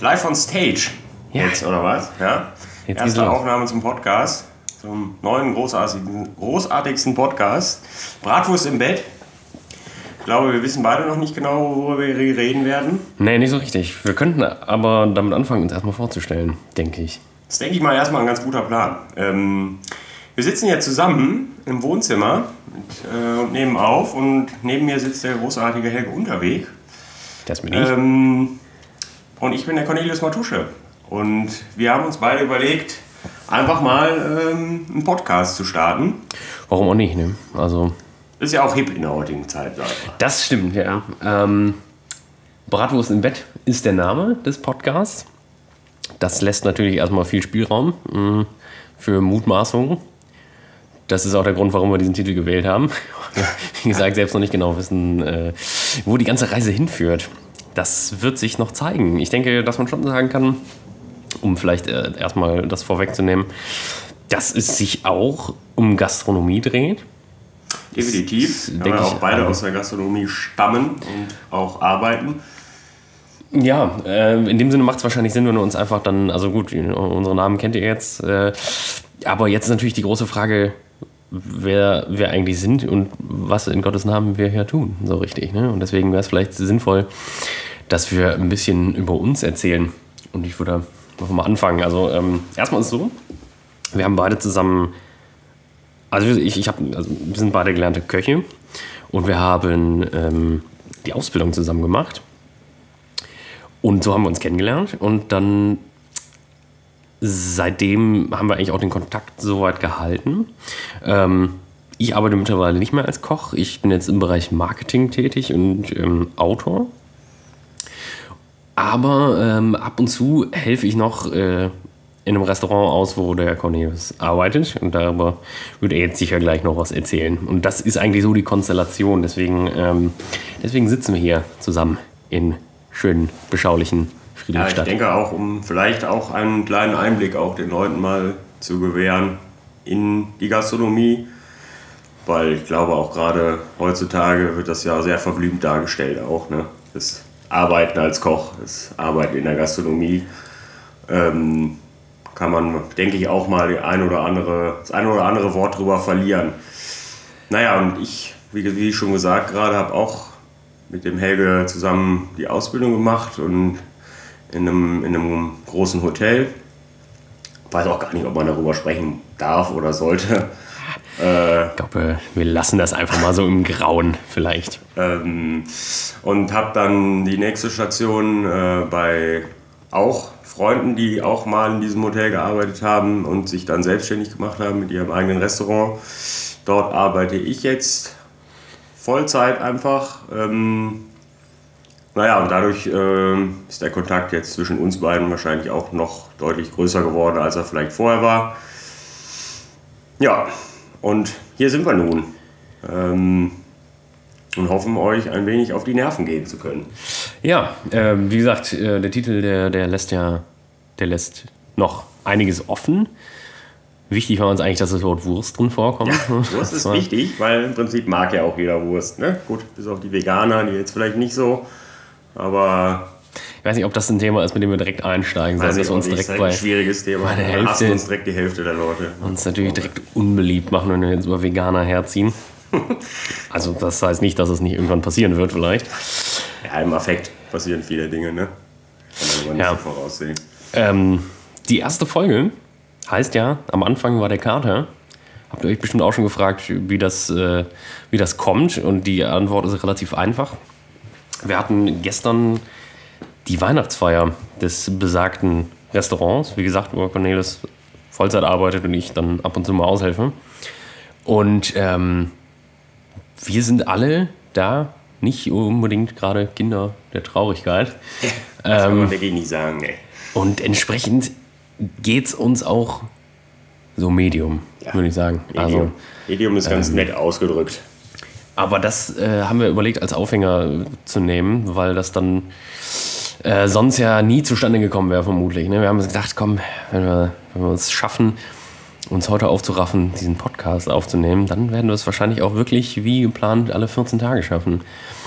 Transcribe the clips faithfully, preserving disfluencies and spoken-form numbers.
Live on Stage. Ja. Jetzt, oder was? Ja. Jetzt Erste Aufnahme zum Podcast. Zum neuen, großartigen, großartigsten Podcast. Bratwurst im Bett. Ich glaube, wir wissen beide noch nicht genau, worüber wir reden werden. Nee, nicht so richtig. Wir könnten aber damit anfangen, uns erstmal vorzustellen, denke ich. Das denke ich mal erstmal ein ganz guter Plan. Ähm, wir sitzen hier zusammen im Wohnzimmer und, äh, und nehmen auf. Und neben mir sitzt der großartige Helge Unterweg. Das bin ich. Ähm, und ich bin der Cornelius Matusche. Und wir haben uns beide überlegt, einfach mal ähm, einen Podcast zu starten. Warum auch nicht, ne? Also... Ist ja auch hip in der heutigen Zeit, sag ich mal. Das stimmt, ja. Ähm, Bratwurst im Bett ist der Name des Podcasts. Das lässt natürlich erstmal viel Spielraum mh, für Mutmaßungen. Das ist auch der Grund, warum wir diesen Titel gewählt haben. Wie gesagt, selbst noch nicht genau wissen, äh, wo die ganze Reise hinführt. Das wird sich noch zeigen. Ich denke, dass man schon sagen kann, um vielleicht äh, erstmal das vorwegzunehmen, dass es sich auch um Gastronomie dreht. Definitiv, weil wir auch beide aus der Gastronomie stammen und auch arbeiten. Ja, äh, in dem Sinne macht es wahrscheinlich Sinn, wenn wir uns einfach dann, also gut, unsere Namen kennt ihr jetzt, äh, aber jetzt ist natürlich die große Frage, wer wir eigentlich sind und was in Gottes Namen wir hier tun, so richtig. Ne? Und deswegen wäre es vielleicht sinnvoll, dass wir ein bisschen über uns erzählen. Und ich würde noch mal anfangen. Also ähm, erstmal ist es so, wir haben beide zusammen... Also ich, ich hab, also wir sind beide gelernte Köche und wir haben ähm, die Ausbildung zusammen gemacht. Und so haben wir uns kennengelernt. Und dann seitdem haben wir eigentlich auch den Kontakt soweit gehalten. Ähm, ich arbeite mittlerweile nicht mehr als Koch. Ich bin jetzt im Bereich Marketing tätig und ähm, Autor. Aber ähm, ab und zu helfe ich noch... Äh, in einem Restaurant aus, wo der Cornelius arbeitet. Und darüber würde er jetzt sicher gleich noch was erzählen. Und das ist eigentlich so die Konstellation. Deswegen, ähm, deswegen sitzen wir hier zusammen in schönen, beschaulichen Friedrichstadt. Ja, ich denke auch, um vielleicht auch einen kleinen Einblick auch den Leuten mal zu gewähren in die Gastronomie. Weil ich glaube, auch gerade heutzutage wird das ja sehr verblümt dargestellt auch. Ne? Das Arbeiten als Koch, das Arbeiten in der Gastronomie. Ähm, kann man, denke ich, auch mal die ein oder andere, das ein oder andere Wort drüber verlieren. Naja, und ich, wie, wie schon gesagt, gerade habe auch mit dem Helge zusammen die Ausbildung gemacht und in einem, in einem großen Hotel. Weiß auch gar nicht, ob man darüber sprechen darf oder sollte. Äh, ich glaube, wir lassen das einfach mal so im Grauen vielleicht. Ähm, und habe dann die nächste Station äh, bei auch Freunden, die auch mal in diesem Hotel gearbeitet haben und sich dann selbstständig gemacht haben mit ihrem eigenen Restaurant. Dort arbeite ich jetzt Vollzeit einfach. Ähm, naja, und dadurch äh, ist der Kontakt jetzt zwischen uns beiden wahrscheinlich auch noch deutlich größer geworden, als er vielleicht vorher war. Ja, und hier sind wir nun. Ähm, und hoffen, euch ein wenig auf die Nerven gehen zu können. Ja, äh, wie gesagt, äh, der Titel, der, der lässt ja der lässt noch einiges offen. Wichtig war uns eigentlich, dass das Wort Wurst drin vorkommt. Ja, Wurst ist wichtig, weil im Prinzip mag ja auch jeder Wurst. Ne? Gut, bis auf die Veganer, die jetzt vielleicht nicht so, aber... Ich weiß nicht, ob das ein Thema ist, mit dem wir direkt einsteigen sollen. Das ist uns direkt direkt bei ein schwieriges Thema. Bei der Hälfte, Hälfte hassen uns direkt die Hälfte der Leute. Uns natürlich direkt unbeliebt machen, wenn wir jetzt über Veganer herziehen. Also das heißt nicht, dass es nicht irgendwann passieren wird vielleicht. Ja, im Affekt passieren viele Dinge, ne? Kann man nicht ja. so voraussehen. Ähm, die erste Folge heißt ja, am Anfang war der Kater. Habt ihr euch bestimmt auch schon gefragt, wie das, äh, wie das kommt? Und die Antwort ist relativ einfach. Wir hatten gestern die Weihnachtsfeier des besagten Restaurants. Wie gesagt, wo Cornelius Vollzeit arbeitet und ich dann ab und zu mal aushelfe. Und ähm, wir sind alle da nicht unbedingt gerade Kinder der Traurigkeit. Das kann man wirklich nicht sagen, ne. Und entsprechend geht es uns auch so Medium, ja, würde ich sagen. Medium, also, Medium ist ganz ähm, nett ausgedrückt. Aber das äh, haben wir überlegt als Aufhänger zu nehmen, weil das dann äh, sonst ja nie zustande gekommen wäre vermutlich. Ne? Wir haben uns gedacht, komm, wenn wir, wenn wir es schaffen, uns heute aufzuraffen, diesen Podcast aufzunehmen, dann werden wir es wahrscheinlich auch wirklich wie geplant alle vierzehn Tage schaffen.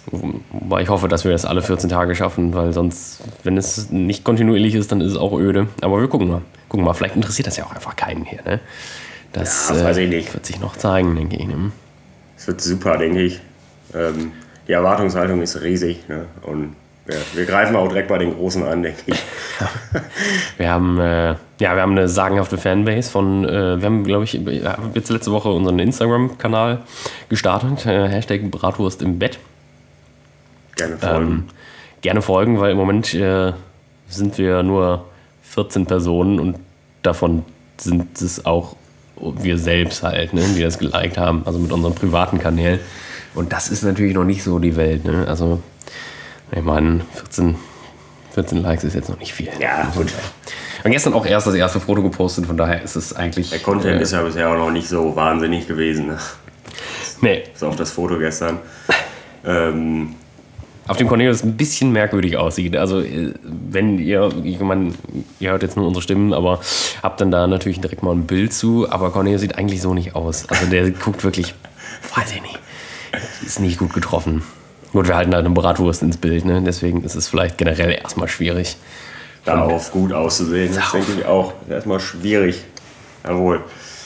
Wobei ich hoffe, dass wir das alle vierzehn Tage schaffen, weil sonst, wenn es nicht kontinuierlich ist, dann ist es auch öde. Aber wir gucken mal. Gucken mal, vielleicht interessiert das ja auch einfach keinen hier. Ne? Das ja, weiß ich nicht. Äh, wird sich noch zeigen, denke ich. Ne? Es wird super, denke ich. Ähm, die Erwartungshaltung ist riesig. Ne? Und ja, wir greifen auch direkt bei den Großen an, denke ich. Wir haben, äh, ja, wir haben eine sagenhafte Fanbase von, äh, wir haben, glaube ich, jetzt letzte Woche unseren Instagram-Kanal gestartet. Äh, Hashtag Bratwurst im Bett. Gerne folgen. Ähm, gerne folgen, weil im Moment äh, sind wir nur vierzehn Personen und davon sind es auch wir selbst halt, ne, die das geliked haben, also mit unseren privaten Kanälen. Und das ist natürlich noch nicht so die Welt. Ne? Also, ich meine, vierzehn, vierzehn Likes ist jetzt noch nicht viel. Ja, gut. Und gestern auch erst das erste Foto gepostet, von daher ist es eigentlich... Der Content äh, ist ja bisher auch noch nicht so wahnsinnig gewesen. Ne? Nee. Bis auf das Foto gestern. Ähm, auf dem Cornelius ein bisschen merkwürdig aussieht. Also, wenn ihr, ich meine, ihr hört jetzt nur unsere Stimmen, aber habt dann da natürlich direkt mal ein Bild zu. Aber Cornelius sieht eigentlich so nicht aus. Also, der guckt wirklich, weiß ich nicht, ist nicht gut getroffen. Gut, wir halten halt eine Bratwurst ins Bild, ne? Deswegen ist es vielleicht generell erstmal schwierig. Darauf gut auszusehen, das denke ich auch. Erstmal schwierig. Jawohl.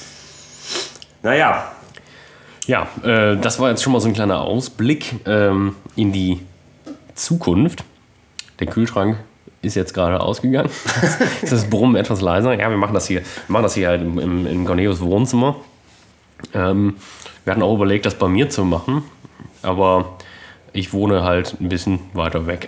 Naja. Ja, äh, das war jetzt schon mal so ein kleiner Ausblick ähm, in die Zukunft. Der Kühlschrank ist jetzt gerade ausgegangen. Ist das Brummen etwas leiser? Ja, wir machen das hier, wir machen das hier halt im, im, in Cornelius Wohnzimmer. Ähm, wir hatten auch überlegt, das bei mir zu machen, aber ich wohne halt ein bisschen weiter weg.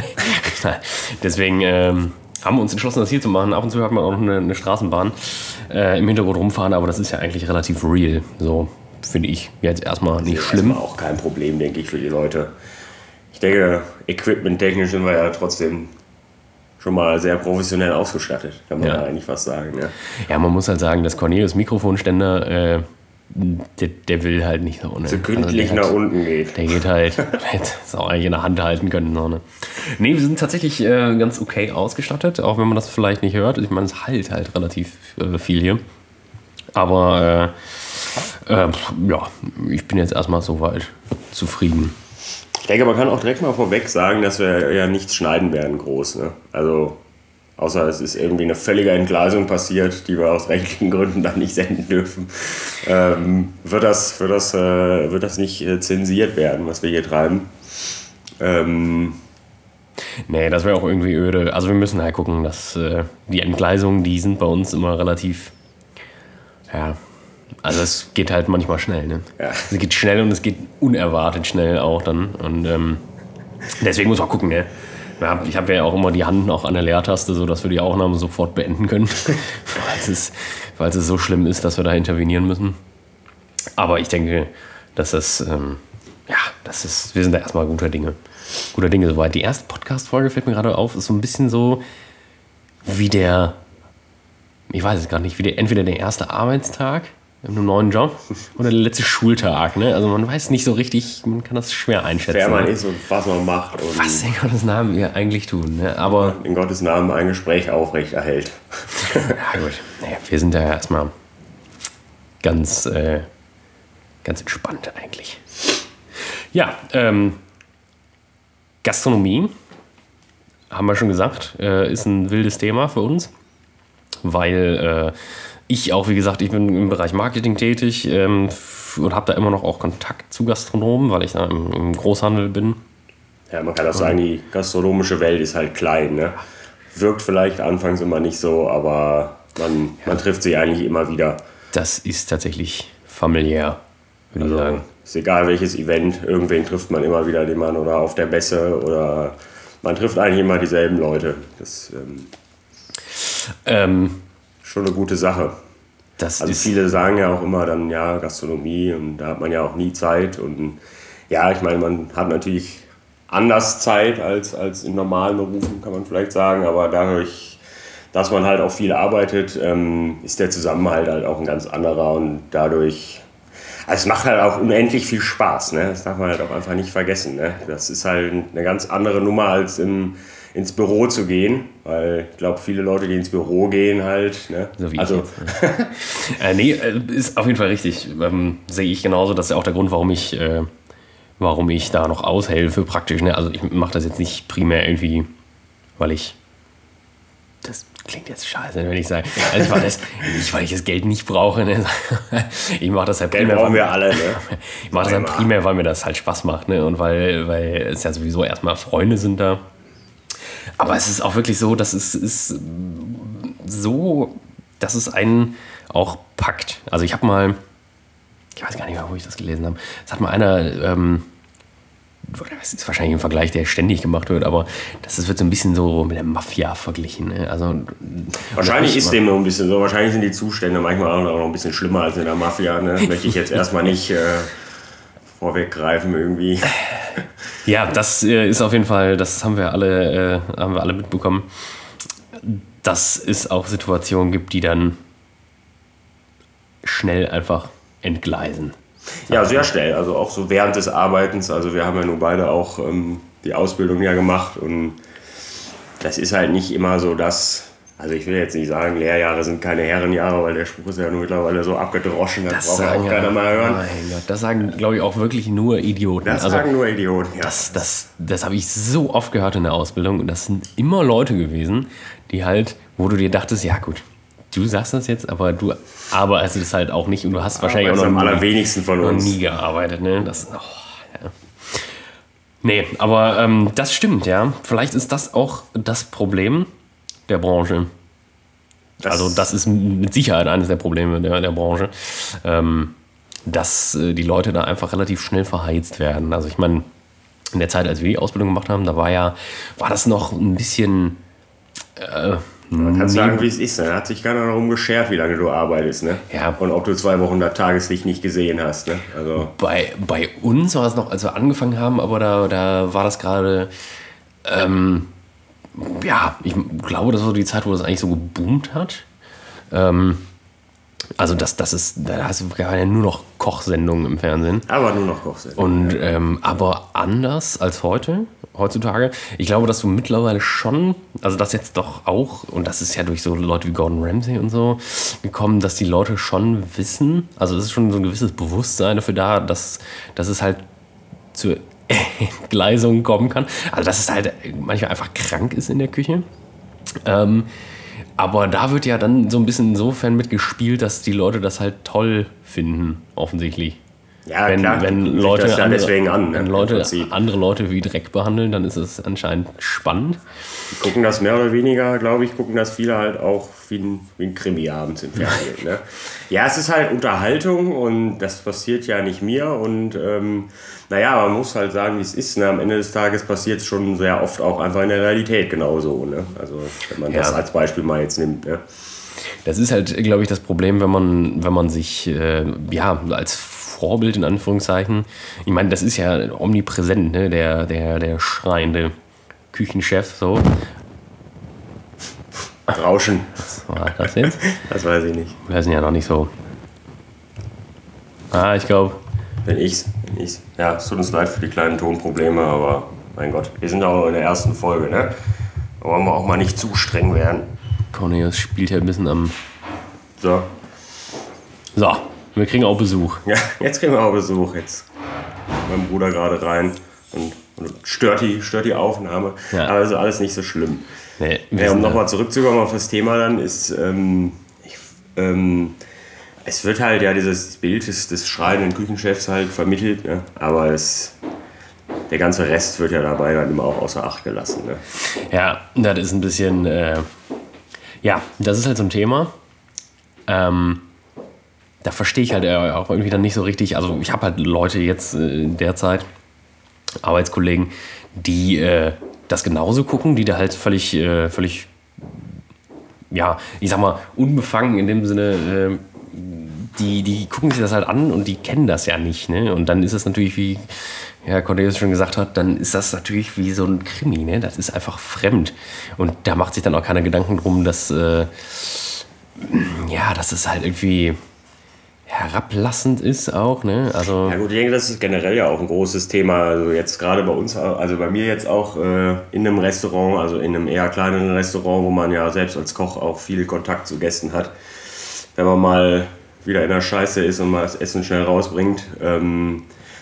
Deswegen ähm, haben wir uns entschlossen, das hier zu machen. Ab und zu hat man auch noch eine, eine Straßenbahn äh, im Hintergrund rumfahren, aber das ist ja eigentlich relativ real. So finde ich jetzt erstmal nicht schlimm. Das ist auch kein Problem, denke ich, für die Leute. Ich denke, equipment-technisch sind wir ja trotzdem schon mal sehr professionell ausgestattet, kann man ja, ja eigentlich fast sagen. Ja. ja, man muss halt sagen, dass Cornelius Mikrofonständer, äh, der, der will halt nicht so. Ne? So kündlich also nach hat, unten geht. Der geht halt, hätte es auch eigentlich in der Hand halten können. So, ne? Nee, wir sind tatsächlich äh, ganz okay ausgestattet, auch wenn man das vielleicht nicht hört. Ich meine, es halt halt relativ äh, viel hier. Aber äh, äh, ja, ich bin jetzt erstmal soweit zufrieden. Ich denke, man kann auch direkt mal vorweg sagen, dass wir ja nichts schneiden werden groß. Ne? Also, außer es ist irgendwie eine völlige Entgleisung passiert, die wir aus rechtlichen Gründen dann nicht senden dürfen, ähm, wird, das, wird, das, äh, wird das nicht äh, zensiert werden, was wir hier treiben. Ähm, nee, das wäre auch irgendwie öde. Also wir müssen halt gucken, dass äh, die Entgleisungen, die sind bei uns immer relativ, ja... Also es geht halt manchmal schnell, ne? Ja. Es geht schnell und es geht unerwartet schnell auch dann. Und ähm, deswegen muss man gucken, ne? Ich habe ja auch immer die Hand noch an der Leertaste, sodass wir die Aufnahme sofort beenden können. falls, es, falls es so schlimm ist, dass wir da intervenieren müssen. Aber ich denke, dass das, ähm, ja, das ist, wir sind da erstmal guter Dinge. Guter Dinge soweit. Die erste Podcast-Folge, fällt mir gerade auf, ist so ein bisschen so wie der, ich weiß es gar nicht, wie der, entweder der erste Arbeitstag in einem neuen Job oder der letzte Schultag, ne? Also man weiß nicht so richtig, man kann das schwer einschätzen. Wer man ne? ist und was man macht. Und was in Gottes Namen wir eigentlich tun, ne? Aber in Gottes Namen ein Gespräch aufrechterhält. Ja gut, naja, wir sind da ja erstmal ganz, äh, ganz entspannt eigentlich. Ja, ähm, Gastronomie, haben wir schon gesagt, äh, ist ein wildes Thema für uns, weil äh, ich auch, wie gesagt, ich bin im Bereich Marketing tätig ähm, und habe da immer noch auch Kontakt zu Gastronomen, weil ich da im, im Großhandel bin. Ja, man kann auch sagen, die gastronomische Welt ist halt klein, ne? Wirkt vielleicht anfangs immer nicht so, aber man, ja. man trifft sich eigentlich immer wieder. Das ist tatsächlich familiär, würde also, ich sagen. Ist egal welches Event, irgendwen trifft man immer wieder, den man oder auf der Messe oder man trifft eigentlich immer dieselben Leute. Das ähm, ähm, schon eine gute Sache. Das also ist viele sagen ja auch immer dann, ja, Gastronomie und da hat man ja auch nie Zeit. Und ja, ich meine, man hat natürlich anders Zeit als, als in normalen Berufen, kann man vielleicht sagen, aber dadurch, dass man halt auch viel arbeitet, ähm, ist der Zusammenhalt halt auch ein ganz anderer und dadurch, also es macht halt auch unendlich viel Spaß, ne? Das darf man halt auch einfach nicht vergessen, ne? Das ist halt eine ganz andere Nummer als im ins Büro zu gehen, weil ich glaube, viele Leute, die ins Büro gehen halt, ne? So wie also, ich jetzt, ne? äh, nee, ist auf jeden Fall richtig. Ähm, sehe ich genauso. Das ist ja auch der Grund, warum ich äh, warum ich da noch aushelfe praktisch. Ne? Also ich mache das jetzt nicht primär irgendwie, weil ich... Das klingt jetzt scheiße, wenn ich sage, also weil, das, nicht, weil ich das Geld nicht brauche. Ne? Ich mache das halt Geld primär, brauchen weil, wir alle. Ne? ich mache das halt primär, weil mir das halt Spaß macht. Ne? Und weil, weil es ja sowieso erstmal Freunde sind da. Aber es ist auch wirklich so, dass es ist so, dass es einen auch packt. Also ich habe mal, ich weiß gar nicht mehr, wo ich das gelesen habe, es hat mal einer... Ähm, das ist wahrscheinlich ein Vergleich, der ständig gemacht wird, aber das wird so ein bisschen so mit der Mafia verglichen. Ne? Also, wahrscheinlich ist dem noch ein bisschen so, wahrscheinlich sind die Zustände manchmal auch noch ein bisschen schlimmer als in der Mafia. Ne? Möchte ich jetzt erstmal nicht äh, vorweggreifen irgendwie. Ja, das äh, ist auf jeden Fall, das haben wir alle, äh, haben wir alle mitbekommen, dass es auch Situationen gibt, die dann schnell einfach entgleisen. Ja, sehr schnell. Also auch so während des Arbeitens. Also wir haben ja nun beide auch ähm, die Ausbildung ja gemacht und das ist halt nicht immer so, dass, also ich will jetzt nicht sagen, Lehrjahre sind keine Herrenjahre, weil der Spruch ist ja nur mittlerweile so abgedroschen, das, das braucht ja auch keiner mal hören. Mein Gott, das sagen, glaube ich, auch wirklich nur Idioten. Das also, sagen nur Idioten, ja. Das, das, das habe ich so oft gehört in der Ausbildung und das sind immer Leute gewesen, die halt, wo du dir dachtest, ja gut, du sagst das jetzt, aber du arbeitest es halt auch nicht und du hast wahrscheinlich auch noch am allerwenigsten von uns nie gearbeitet. Ne? Das, oh, ja. Nee, aber ähm, das stimmt, ja. Vielleicht ist das auch das Problem der Branche. Das also das ist mit Sicherheit eines der Probleme der, der Branche, ähm, dass äh, die Leute da einfach relativ schnell verheizt werden. Also ich meine, in der Zeit, als wir die Ausbildung gemacht haben, da war ja, war das noch ein bisschen... Äh, Man kann sagen, wie es ist. Da hat sich keiner darum geschert, wie lange du arbeitest. Ne? Ja. Und ob du zwei Wochen das Tageslicht nicht gesehen hast. Ne? Also bei, bei uns war es noch, als wir angefangen haben, aber da, da war das gerade, ähm, ja, ich glaube, das war die Zeit, wo das eigentlich so geboomt hat. Ähm, also das, das ist, da hast du ja nur noch Kochsendungen im Fernsehen. Aber nur noch Kochsendungen. Und ähm, aber anders als heute, heutzutage. Ich glaube, dass du mittlerweile schon, also das jetzt doch auch, und das ist ja durch so Leute wie Gordon Ramsay und so gekommen, dass die Leute schon wissen, also es ist schon so ein gewisses Bewusstsein dafür da, dass, dass es halt zur Entgleisung kommen kann. Also dass es halt manchmal einfach krank ist in der Küche. Ähm, aber da wird ja dann so ein bisschen insofern mitgespielt, dass die Leute das halt toll finden, offensichtlich. Ja, wenn, klar, wenn Leute, das ja andere, deswegen an, ne, wenn Leute andere Leute wie Dreck behandeln, dann ist es anscheinend spannend. Die gucken das mehr oder weniger, glaube ich, gucken das viele halt auch wie ein, wie ein Krimi abends im Fernsehen. Ne? Ja, es ist halt Unterhaltung und das passiert ja nicht mir und ähm, naja, man muss halt sagen, wie es ist. Ne? Am Ende des Tages passiert es schon sehr oft auch einfach in der Realität genauso. Ne? Also wenn man ja. das als Beispiel mal jetzt nimmt. Ne? Das ist halt, glaube ich, das Problem, wenn man, wenn man sich äh, ja, als Vorbild in Anführungszeichen, ich meine, das ist ja omnipräsent, ne? der, der, der schreiende Küchenchef, so. Rauschen. Was war das jetzt? Das weiß ich nicht. Wir sind ja noch nicht so. Ah, ich glaube. Wenn ich's, wenn ich's. Ja, es tut uns leid für die kleinen Tonprobleme, aber mein Gott, wir sind auch in der ersten Folge, ne? Da wollen wir auch mal nicht zu streng werden. Cornelius spielt ja ein bisschen am. So. So. Wir kriegen auch Besuch. Ja, jetzt kriegen wir auch Besuch. Jetzt mein Bruder gerade rein und, und stört, die, stört die Aufnahme. Ja. Aber das ist alles nicht so schlimm. Nee, ja, um nochmal zurückzukommen auf das Thema dann, ist, ähm, ich, ähm, es wird halt ja dieses Bild des, des schreienden Küchenchefs halt vermittelt, ne? Aber es, der ganze Rest wird ja dabei dann immer auch außer Acht gelassen. Ne? Ja, das ist ein bisschen, äh, ja, das ist halt so ein Thema. Ähm, Da verstehe ich halt auch irgendwie dann nicht so richtig. Also ich habe halt Leute jetzt in der Zeit, Arbeitskollegen, die äh, das genauso gucken, die da halt völlig, äh, völlig, ja, ich sag mal, unbefangen in dem Sinne, äh, die, die gucken sich das halt an und die kennen das ja nicht. Ne? Und dann ist es natürlich, wie Herr Cornelius schon gesagt hat, dann ist das natürlich wie so ein Krimi. Ne? Das ist einfach fremd. Und da macht sich dann auch keiner Gedanken drum, dass, äh, ja, dass es halt irgendwie herablassend ist auch, ne? Also ja gut, ich denke, das ist generell ja auch ein großes Thema. Also jetzt gerade bei uns, also bei mir jetzt auch äh, in einem Restaurant, also in einem eher kleineren Restaurant, wo man ja selbst als Koch auch viel Kontakt zu Gästen hat. Wenn man mal wieder in der Scheiße ist und mal das Essen schnell rausbringt, ähm,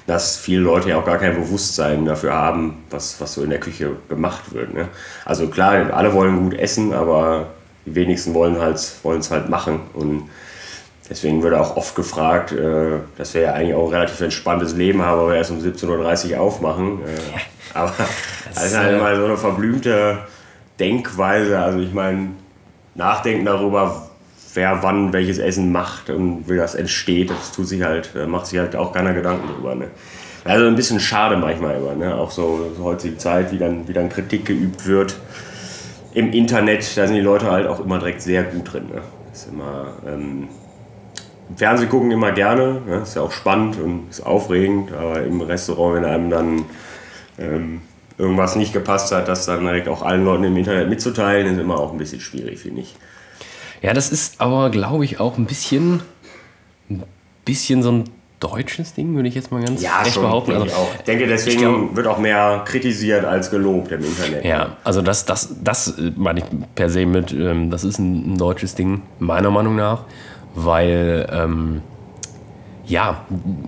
dass viele Leute ja auch gar kein Bewusstsein dafür haben, was, was so in der Küche gemacht wird. Ne? Also klar, alle wollen gut essen, aber die wenigsten wollen halt, wollen es halt machen. Und deswegen wird auch oft gefragt, äh, dass wir ja eigentlich auch ein relativ entspanntes Leben haben, aber wir erst um siebzehn Uhr dreißig aufmachen. Äh, aber das ist halt immer so eine verblümte Denkweise. Also ich meine, nachdenken darüber, wer wann welches Essen macht und wie das entsteht, das tut sich halt, macht sich halt auch keiner Gedanken drüber. Ne? Also ein bisschen schade manchmal immer, ne? Auch so, so heutige Zeit, wie dann, wie dann Kritik geübt wird im Internet, da sind die Leute halt auch immer direkt sehr gut drin. Ne? Das ist immer, ähm, Fernsehen gucken immer gerne, ne? Ist ja auch spannend und ist aufregend, aber im Restaurant, wenn einem dann ähm, irgendwas nicht gepasst hat, das dann direkt auch allen Leuten im Internet mitzuteilen, ist immer auch ein bisschen schwierig, finde ich. Ja, das ist aber, glaube ich, auch ein bisschen, ein bisschen so ein deutsches Ding, würde ich jetzt mal ganz ja, frech schon, behaupten. Also, ich, auch. ich denke, deswegen ich glaub, wird auch mehr kritisiert als gelobt im Internet. Ja, also das, das, das meine ich per se mit, ähm, das ist ein, ein deutsches Ding, meiner Meinung nach, weil, ähm, ja,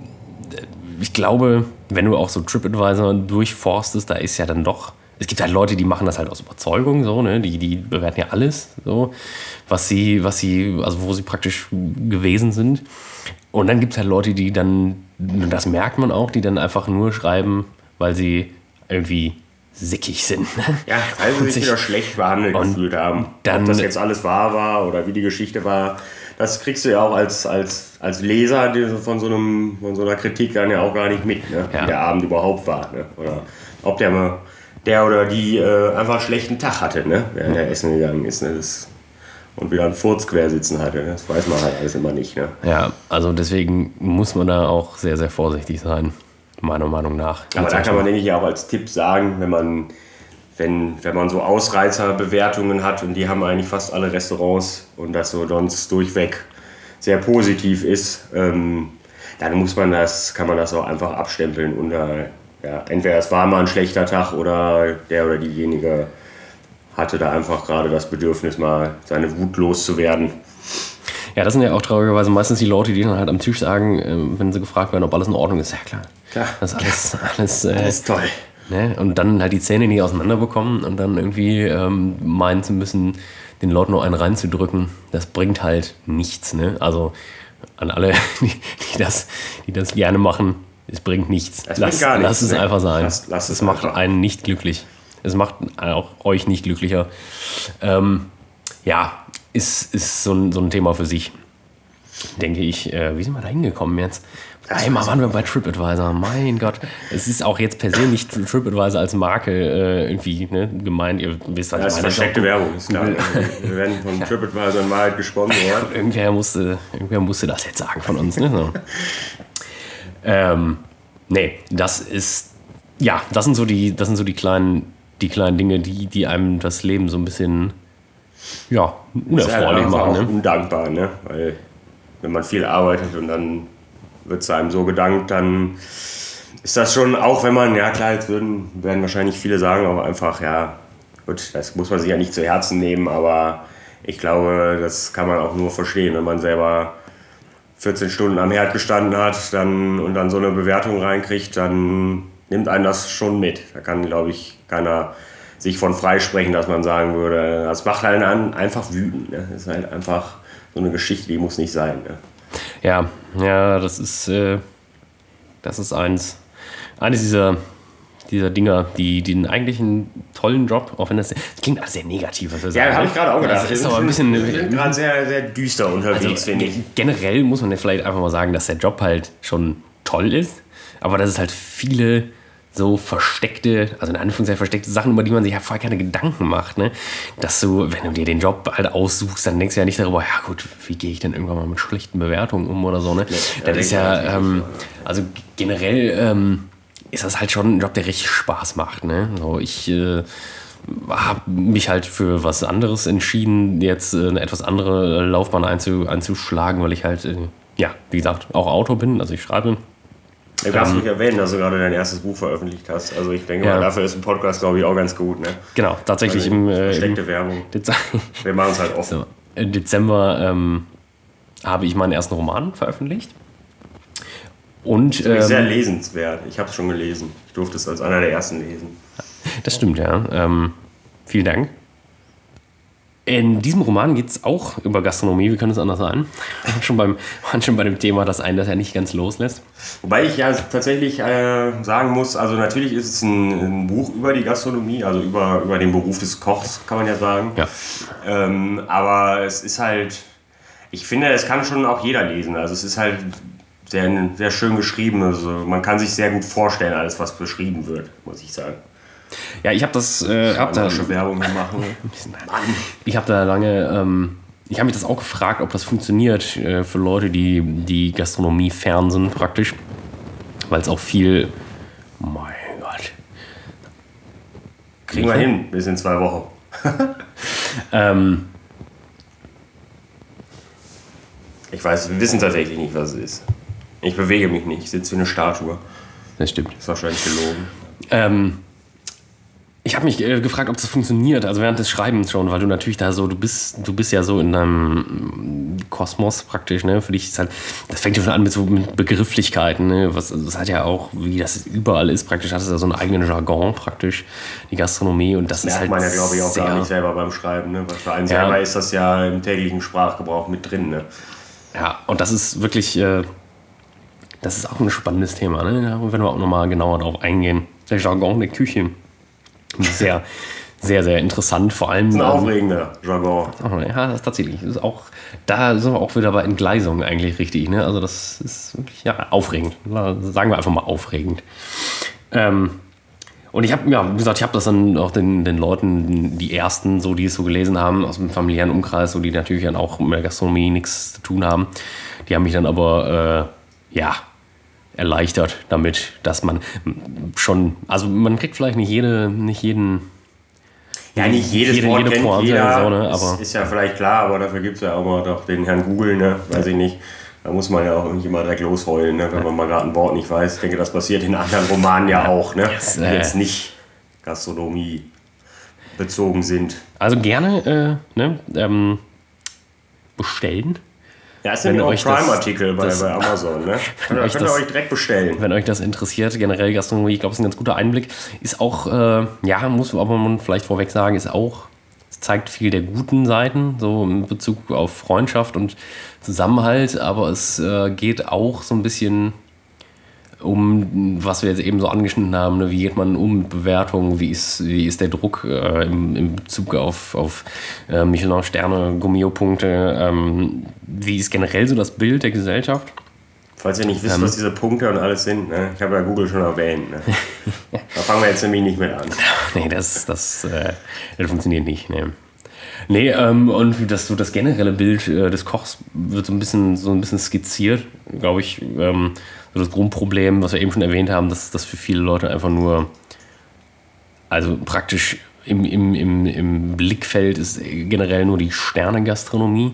ich glaube, wenn du auch so TripAdvisor durchforstest, da ist ja dann doch, es gibt halt Leute, die machen das halt aus Überzeugung, so, ne? die, die bewerten ja alles, so, was sie, was sie, also wo sie praktisch gewesen sind. Und dann gibt es halt Leute, die dann, das merkt man auch, die dann einfach nur schreiben, weil sie irgendwie sickig sind. Ja, weil sie sich wieder schlecht behandelt gefühlt haben. Dann, ob das jetzt alles wahr war oder wie die Geschichte war, das kriegst du ja auch als, als, als Leser von so, einem, von so einer Kritik dann ja auch gar nicht mit, ne? Ja. Wie der Abend überhaupt war. Ne? Oder ob der mal der oder die äh, einfach einen schlechten Tag hatte, ne? Während der essen gegangen ist. Ne? Das, und wieder einen Furz quer sitzen hatte. Ne? Das weiß man halt alles immer nicht. Ne? Ja, also deswegen muss man da auch sehr, sehr vorsichtig sein, meiner Meinung nach. Aber da kann man, denke ich, auch als Tipp sagen, wenn man, wenn, wenn man so Ausreißerbewertungen hat und die haben eigentlich fast alle Restaurants und das so sonst durchweg sehr positiv ist, ähm, dann muss man das, kann man das auch einfach abstempeln unter, ja, entweder es war mal ein schlechter Tag oder der oder diejenige hatte da einfach gerade das Bedürfnis, mal seine Wut loszuwerden. Ja, das sind ja auch traurigerweise meistens die Leute, die dann halt am Tisch sagen, wenn sie gefragt werden, ob alles in Ordnung ist. Ja, klar. Klar. Das ist alles, alles, äh, alles toll. Ne? Und dann halt die Zähne nicht auseinander bekommen und dann irgendwie ähm, meinen zu müssen, den Leuten noch einen reinzudrücken. Das bringt halt nichts. Ne? Also an alle, die, die, das, die das gerne machen, es bringt nichts. Das lass, gar nichts, lass es ne? einfach sein. Lass, lass es es macht einfach. einen nicht glücklich. Es macht auch euch nicht glücklicher. Ähm, ja, ist, ist so, ein, so ein Thema für sich, denke ich. Äh, wie sind wir da hingekommen jetzt? Einmal waren wir bei TripAdvisor. Mein Gott. Es ist auch jetzt per se nicht TripAdvisor als Marke äh, irgendwie ne, gemeint. Ihr wisst, was das ich meine. ist versteckte Werbung, ist klar. Wir werden von TripAdvisor in Wahrheit gesponsert. irgendwer, musste, irgendwer musste das jetzt sagen von uns. Ne? So. ähm, nee, das ist... Ja, das sind so die, das sind so die kleinen, die kleinen Dinge, die, die einem das Leben so ein bisschen ja, unerfreulich ist machen. Auch Ne? undankbar, ne? Weil wenn man viel arbeitet und dann wird es einem so gedankt, dann ist das schon, auch wenn man, ja klar, jetzt würden, werden wahrscheinlich viele sagen, aber einfach, ja, gut, das muss man sich ja nicht zu Herzen nehmen, aber ich glaube, das kann man auch nur verstehen, wenn man selber vierzehn Stunden am Herd gestanden hat dann, und dann so eine Bewertung reinkriegt, dann nimmt einen das schon mit. Da kann, glaube ich, keiner sich von freisprechen, dass man sagen würde, das macht einen an, einfach wütend. Ne? Das ist halt einfach so eine Geschichte, die muss nicht sein. Ne? Ja, ja, das ist, äh, das ist eins, eines dieser, dieser Dinger, die, die einen eigentlich einen tollen Job, auch wenn das, das klingt alles sehr negativ, was wir sagen. Ja, habe ich gerade auch gedacht. Das ist aber ein bisschen, wir sind gerade sehr, sehr düster unterwegs, also, finde ich. Generell muss man ja vielleicht einfach mal sagen, dass der Job halt schon toll ist, aber dass es halt viele so versteckte, also in Anführungszeichen versteckte Sachen, über die man sich ja vorher keine Gedanken macht, ne? Dass du, wenn du dir den Job halt aussuchst, dann denkst du ja nicht darüber, ja gut, wie gehe ich denn irgendwann mal mit schlechten Bewertungen um oder so, ne? Ja, das ist ja, ähm, also generell ähm, ist das halt schon ein Job, der richtig Spaß macht, ne? So, ich äh, habe mich halt für was anderes entschieden, jetzt äh, eine etwas andere Laufbahn einzu, einzuschlagen, weil ich halt, äh, ja, wie gesagt, auch Autor bin, also ich schreibe. Du darfst nicht erwähnen, dass du gerade dein erstes Buch veröffentlicht hast. Also ich denke Ja. mal, dafür ist ein Podcast, glaube ich, auch ganz gut. Ne? Genau, tatsächlich Also im, äh, versteckte im Werbung. Dezember, Wir machen es halt offen. so, im Dezember ähm, habe ich meinen ersten Roman veröffentlicht. Und, das ist ähm, sehr lesenswert. Ich habe es schon gelesen. Ich durfte es als einer der ersten lesen. Das stimmt, ja. Ähm, vielen Dank. In diesem Roman geht es auch über Gastronomie, wie könnte es anders sein? schon, beim, schon bei dem Thema, das einen das ja nicht ganz loslässt. Wobei ich ja tatsächlich äh, sagen muss, also natürlich ist es ein, ein Buch über die Gastronomie, also über, über den Beruf des Kochs, kann man ja sagen. Ja. Ähm, aber es ist halt, ich finde, es kann schon auch jeder lesen. Also es ist halt sehr, sehr schön geschrieben. Also man kann sich sehr gut vorstellen, alles was beschrieben wird, muss ich sagen. Ja, ich habe das, äh, hab da, Werbung machen. ich habe da lange, ähm, ich habe mich das auch gefragt, ob das funktioniert äh, für Leute, die die Gastronomie fern sind praktisch, weil es auch viel, mein Gott, kriegen wir hin, bis in zwei Wochen. ähm, ich weiß, wir wissen tatsächlich nicht, was es ist. Ich bewege mich nicht, ich sitze wie eine Statue. Das stimmt. Das ist wahrscheinlich gelogen. Ähm, Ich habe mich äh, gefragt, ob das funktioniert, also während des Schreibens schon, weil du natürlich da so, du bist, du bist ja so in deinem Kosmos praktisch, ne? Für dich ist halt, das fängt ja schon an mit so mit Begrifflichkeiten, ne? Was, das hat ja auch, wie das überall ist, praktisch hat es ja so einen eigenen Jargon praktisch, die Gastronomie, und das, das ist halt merkt man ja, glaube ich, auch sehr, gar nicht selber beim Schreiben, ne? Weil für einen ja. selber ist das ja im täglichen Sprachgebrauch mit drin, ne? Ja, und das ist wirklich, äh, das ist auch ein spannendes Thema, ne? Da werden wir auch nochmal genauer drauf eingehen. Der Jargon der Küche. Sehr, sehr, sehr interessant. Vor allem. Das ist ein aufregender Jargon. Ja, das ist tatsächlich. Das ist auch, da sind wir auch wieder bei Entgleisung eigentlich richtig. Ne? Also, das ist wirklich ja, aufregend. Sagen wir einfach mal aufregend. Ähm, und ich habe, ja, wie gesagt, ich habe das dann auch den, den Leuten, die ersten, so, die es so gelesen haben, aus dem familiären Umkreis, so, die natürlich dann auch mit der Gastronomie nichts zu tun haben, die haben mich dann aber, äh, ja, erleichtert damit, dass man schon, also man kriegt vielleicht nicht jede, nicht jeden, ja, nicht jedes jede, Wort jede kennt Pointe, jeder, so, ne? Aber ist, ist ja vielleicht klar, aber dafür gibt es ja auch mal doch den Herrn Google, ne? Weiß ich nicht. Da muss man ja auch irgendwie mal direkt losheulen, ne? Wenn man mal gerade ein Wort nicht weiß. Ich denke, das passiert in anderen Romanen ja auch, ne? Yes, die äh, jetzt nicht Gastronomie bezogen sind. Also gerne äh, ne, ähm, bestellen. Ja, ist nämlich auch ein Prime-Artikel bei, das, bei Amazon. Ne? Könnt, könnt ihr das, euch direkt bestellen. Wenn euch das interessiert, generell Gastronomie, ich glaube, es ist ein ganz guter Einblick. Ist auch, äh, ja, muss aber man vielleicht vorweg sagen, ist auch, es zeigt viel der guten Seiten, so in Bezug auf Freundschaft und Zusammenhalt, aber es äh, geht auch so ein bisschen um, was wir jetzt eben so angeschnitten haben, ne? Wie geht man um mit Bewertungen, wie ist, wie ist der Druck äh, im, im Bezug auf, auf äh, Michelin-Sterne, Gummio-Punkte, ähm, wie ist generell so das Bild der Gesellschaft? Falls ihr nicht wisst, ähm, was diese Punkte und alles sind, ne? Ich habe ja Google schon erwähnt. Ne? Da fangen wir jetzt nämlich nicht mit an. Nee, das, das, äh, das funktioniert nicht. Nee. Nee, ähm, und das, so das generelle Bild äh, des Kochs wird so ein bisschen, so ein bisschen skizziert, glaube ich. Ähm, so das Grundproblem, was wir eben schon erwähnt haben, dass das für viele Leute einfach nur, also praktisch im, im, im, im Blickfeld ist generell nur die Sternegastronomie.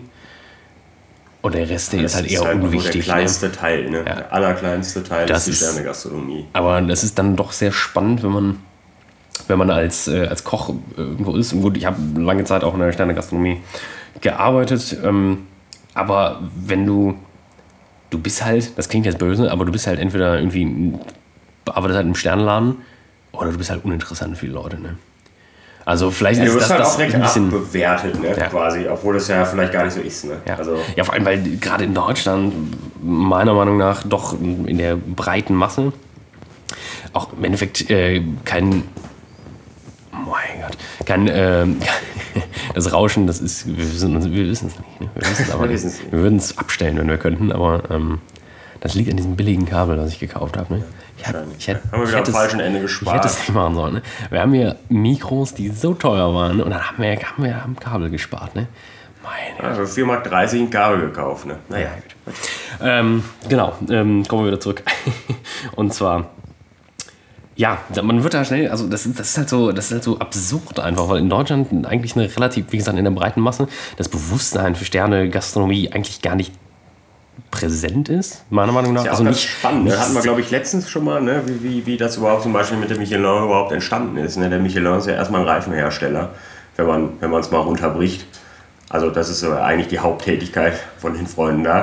Und der Rest, der ist halt ist eher halt unwichtig. Der kleinste ne? Teil, ne? Ja. Der allerkleinste Teil das ist die ist, Sternegastronomie. Aber das ist dann doch sehr spannend, wenn man, wenn man als, äh, als Koch irgendwo ist. Und gut, ich habe lange Zeit auch in der Sternegastronomie gearbeitet. Ähm, aber wenn du, du bist halt, das klingt jetzt böse, aber du bist halt entweder irgendwie, arbeitest halt im Sternladen oder du bist halt uninteressant für die Leute, ne? Also vielleicht ja, ist du das, halt das auch direkt ein bisschen bewertet, ne, ja. quasi, obwohl das ja vielleicht gar nicht so ist, ne? Ja. Also ja, vor allem, weil gerade in Deutschland meiner Meinung nach doch in der breiten Masse auch im Endeffekt äh, kein, oh mein Gott, kein, äh, das Rauschen, das ist, wir wissen, wir wissen es nicht, ne? Wir wissen es aber nicht. Wir würden es abstellen, wenn wir könnten, aber ähm, das liegt an diesem billigen Kabel, das ich gekauft habe, ne? Ich hätte, ich hätte, haben wir wieder am falschen Ende ich gespart. hätte es nicht machen sollen. Ne? Wir haben hier Mikros, die so teuer waren, und dann haben wir, haben wir am Kabel gespart. Ne? Meine ja, für vier Mark dreißig ein Kabel gekauft. Ne? Naja, gut. Ähm, genau, ähm, kommen wir wieder zurück. Und zwar, ja, man wird da schnell, also das ist, das ist halt so, das ist halt so absurd einfach, weil in Deutschland eigentlich eine relativ, wie gesagt, in der breiten Masse das Bewusstsein für Sterne, Gastronomie eigentlich gar nicht präsent ist, meiner Meinung nach. Ist ja auch also ganz nicht spannend. Da hatten wir, glaube ich, letztens schon mal, ne, wie, wie, wie das überhaupt zum Beispiel mit dem Michelin überhaupt entstanden ist. Ne? Der Michelin ist ja erstmal ein Reifenhersteller, wenn man wenn man es mal runterbricht. Also das ist eigentlich die Haupttätigkeit von den Freunden da.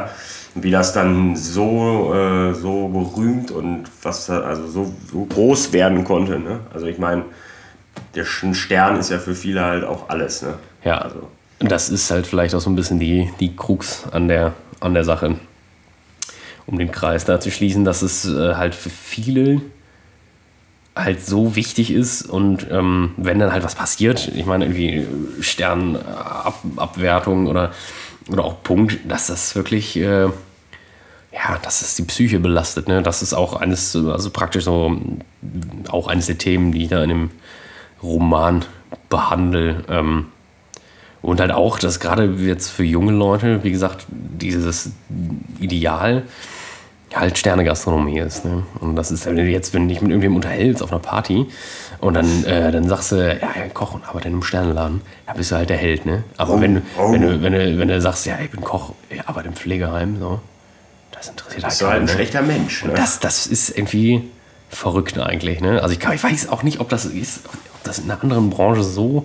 wie das dann so, äh, so berühmt und was da, also so, so groß werden konnte. Ne? Also ich meine, der Stern ist ja für viele halt auch alles. Ne? Ja, also. Das ist halt vielleicht auch so ein bisschen die, die Krux an der, an der Sache. Um den Kreis da zu schließen, dass es äh, halt für viele halt so wichtig ist und ähm, wenn dann halt was passiert, ich meine irgendwie Sternabwertung oder, oder auch Punkt, dass das wirklich, äh, ja, dass es die Psyche belastet, ne? Das ist auch eines, also praktisch so auch eines der Themen, die ich da in dem Roman behandle. Ähm, und halt auch, dass gerade jetzt für junge Leute, wie gesagt, dieses Ideal halt Sternegastronomie ist. Ne? Und das ist jetzt, wenn du dich mit irgendjemandem unterhältst auf einer Party und dann, äh, dann sagst du, ja, ich koche und arbeite in einem Sternenladen, da bist du halt der Held. Ne? Aber oh, wenn, du, oh. wenn, du, wenn, du, wenn du sagst, ja, ich bin Koch, ich arbeite im Pflegeheim, so, das interessiert halt keinen. Du bist halt ein ne? schlechter Mensch. Ne? Das, das ist irgendwie verrückt eigentlich. Ne? Also ich, ich weiß auch nicht, ob das ist, ob das in einer anderen Branche so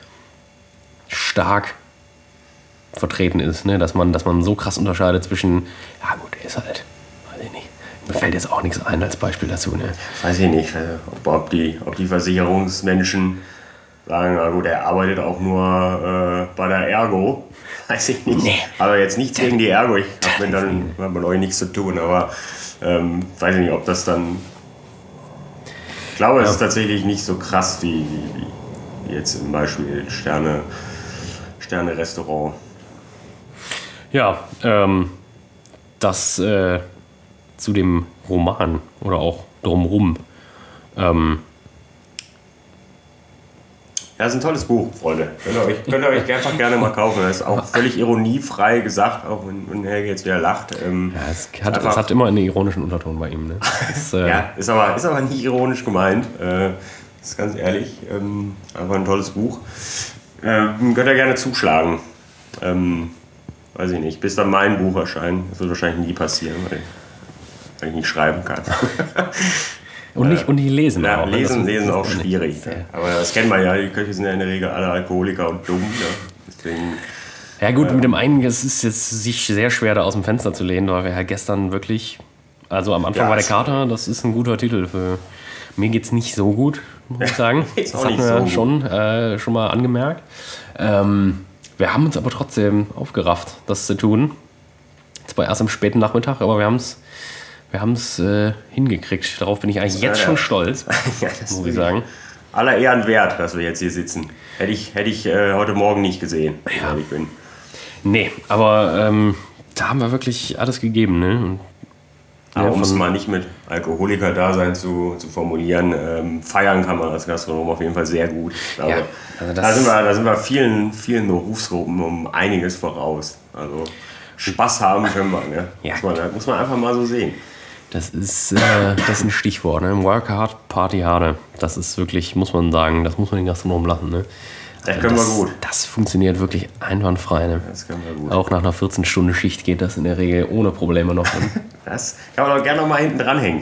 stark vertreten ist, ne? dass, man, dass man so krass unterscheidet zwischen, ja gut, der ist halt, weiß ich nicht, mir fällt jetzt auch nichts ein als Beispiel dazu. Ne? Weiß ich nicht, ob, ob, die, ob die Versicherungsmenschen sagen, na gut, er arbeitet auch nur äh, bei der Ergo, weiß ich nicht. Nee. Aber jetzt nichts gegen die Ergo, ich habe mit, dann, hab mit euch nichts zu tun, aber ähm, weiß ich nicht, ob das dann, ich glaube, es ja. ist tatsächlich nicht so krass wie, wie, wie jetzt zum Beispiel Sterne, Sterne-Restaurant. Ja, ähm, das äh, zu dem Roman oder auch drumherum. Ähm, ja, das ist ein tolles Buch, Freunde. Könnt ihr euch, könnt ihr euch einfach gerne mal kaufen. Das ist auch völlig ironiefrei gesagt, auch wenn, wenn Helge jetzt wieder lacht. Ähm, ja, es hat, es hat immer einen ironischen Unterton bei ihm. Ne? Das, äh, ja, ist aber, ist aber nicht ironisch gemeint. Äh, ist ganz ehrlich. Ähm, einfach ein tolles Buch. Ähm, könnt ihr gerne zuschlagen. Ähm, weiß ich nicht, bis dann mein Buch erscheint. Das wird wahrscheinlich nie passieren, weil, weil ich nicht schreiben kann. und, nicht, und nicht lesen ja, auch. Lesen, lesen auch schwierig. Ja. Aber das kennt man ja, die Köche sind ja in der Regel alle Alkoholiker und dumm. Ja. Deswegen, ja gut, äh, mit dem einen, es ist jetzt sich sehr schwer, da aus dem Fenster zu lehnen, weil wir ja gestern wirklich, also am Anfang ja, war der Kater, das ist ein guter Titel für, mir geht's nicht so gut, muss ich sagen. Ist Das auch hatten nicht wir so schon, äh, schon mal angemerkt. Ähm, wir haben uns aber trotzdem aufgerafft, das zu tun. Zwar erst am späten Nachmittag, aber wir haben es wir haben's, äh, hingekriegt. Darauf bin ich eigentlich jetzt ja, schon ja. stolz, ja, das muss ich sagen. Aller Ehren wert, dass wir jetzt hier sitzen. Hätte ich, hätte ich äh, heute Morgen nicht gesehen, ja. ich bin. Nee, aber ähm, da haben wir wirklich alles gegeben. Ne? Und, ja, ja, um es mal nicht mit Alkoholiker-Dasein zu, zu formulieren, ähm, feiern kann man als Gastronom auf jeden Fall sehr gut. Aber ja, also das da, sind wir, da sind wir vielen, vielen Berufsgruppen um einiges voraus. Also Spaß haben können wir, ne? Ja. muss, man, muss man einfach mal so sehen. Das ist, äh, das ist ein Stichwort. Ne? Work hard, party harder. Das ist wirklich, muss man sagen, das muss man den Gastronomen lassen. Ne? Das können das, wir gut. Das funktioniert wirklich einwandfrei. Ne? Das können wir gut. Auch nach einer vierzehn-Stunden-Schicht geht das in der Regel ohne Probleme noch. Ne? Das kann man doch gerne noch mal hinten dranhängen.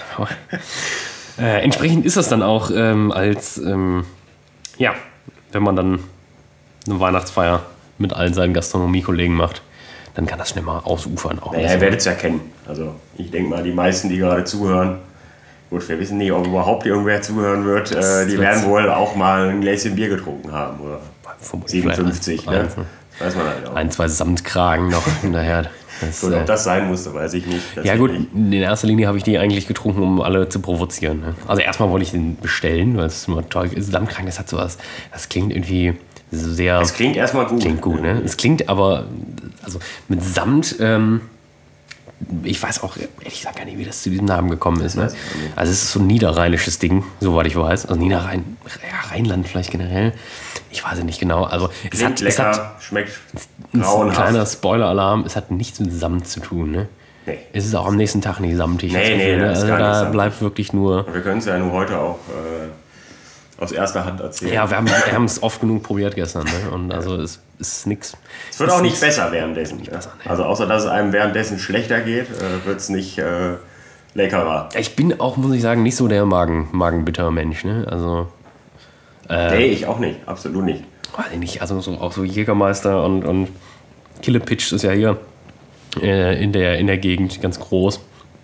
äh, entsprechend ist das dann auch ähm, als, ähm, ja, wenn man dann eine Weihnachtsfeier mit allen seinen Gastronomiekollegen macht, dann kann das schnell mal ausufern. Auch naja, ihr werdet es ja kennen. Also ich denke mal, die meisten, die gerade zuhören, gut, wir wissen nicht, ob überhaupt irgendwer zuhören wird, äh, die werden wohl auch mal ein Gläschen Bier getrunken haben. Oder siebenundfünfzig, ne? Das weiß man halt auch. Ein, zwei Samtkragen noch hinterher. Das, gut, ob das sein musste, weiß ich nicht. Ja gut, in erster Linie habe ich die eigentlich getrunken, um alle zu provozieren. Ne? Also erstmal wollte ich den bestellen, weil es immer toll ist. Samtkragen, das hat sowas, das klingt irgendwie sehr... Es klingt erstmal gut. Klingt gut, ne? Es klingt aber, also mit Samt, ähm, ich weiß auch ehrlich gesagt gar nicht, wie das zu diesem Namen gekommen ist. Ne? Also es ist so ein niederrheinisches Ding, soweit ich weiß. Also Niederrhein, ja, Rheinland vielleicht generell. Ich weiß es nicht genau. Also es klingt hat, lecker, es hat, schmeckt grauenhaft. Ein kleiner Spoiler-Alarm, es hat nichts mit Samt zu tun. Ne? Nee. Es ist auch am nächsten Tag nicht samtig. Nee, nee, viel, ne? das ist Also gar nicht da samtig. bleibt wirklich nur... Wir können es ja nur heute auch äh, aus erster Hand erzählen. Ja, wir haben wir haben es oft genug probiert gestern. Ne? Und also es ist nichts. Es wird auch nicht besser währenddessen. Nicht besser, nee. Also außer, dass es einem währenddessen schlechter geht, äh, wird es nicht äh, leckerer. Ich bin auch, muss ich sagen, nicht so der Magen, magenbitter Mensch. Ne? Also, äh, nee, ich auch nicht. Absolut nicht. Weiß ich nicht. Also so, auch so Jägermeister und, und Killepitch ist ja hier äh, in, der, in der Gegend, ganz groß.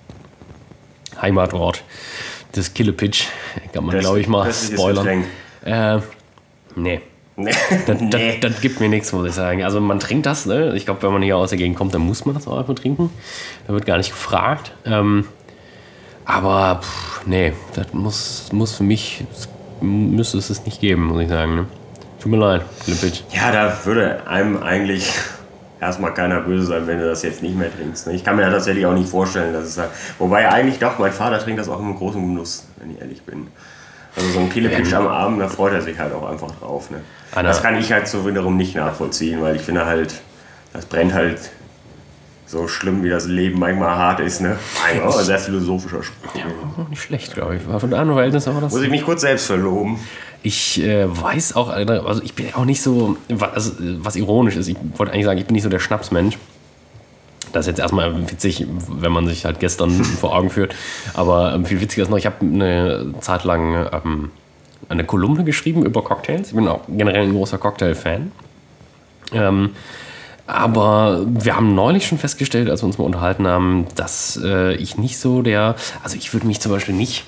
Heimatort des Killepitch, kann man, glaube ich, mal spoilern. Äh, nee. Nee. Das, das, nee. das gibt mir nichts, muss ich sagen. Also man trinkt das, ne? Ich glaube, wenn man hier aus der Gegend kommt, dann muss man das auch einfach trinken. Da wird gar nicht gefragt. Ähm, aber pff, nee, das muss, muss für mich, müsste es es nicht geben, muss ich sagen. Ne? Tut mir leid, Killepitch. Ja, da würde einem eigentlich erstmal keiner böse sein, wenn du das jetzt nicht mehr trinkst. Ne? Ich kann mir ja tatsächlich auch nicht vorstellen, dass es halt, wobei eigentlich doch, mein Vater trinkt das auch im großen Genuss, wenn ich ehrlich bin. Also so ein Killepitch am Abend, da freut er sich halt auch einfach drauf. Ne? Das kann ich halt so wiederum nicht nachvollziehen, weil ich finde halt, das brennt halt so schlimm, wie das Leben manchmal hart ist. Ne? Ein oh, sehr philosophischer Spruch. Ja, nicht schlecht, glaube ich. War von anderen Verhältnissen aber das. Muss ich mich kurz selbst verloben. Ich äh, weiß auch, also ich bin auch nicht so, was, was ironisch ist, ich wollte eigentlich sagen, ich bin nicht so der Schnapsmensch. Das ist jetzt erstmal witzig, wenn man sich halt gestern vor Augen führt. Aber ähm, viel witziger ist noch, ich habe eine Zeit lang ähm, eine Kolumne geschrieben über Cocktails. Ich bin auch generell ein großer Cocktail-Fan. Ähm, aber wir haben neulich schon festgestellt, als wir uns mal unterhalten haben, dass äh, ich nicht so der, also ich würde mich zum Beispiel nicht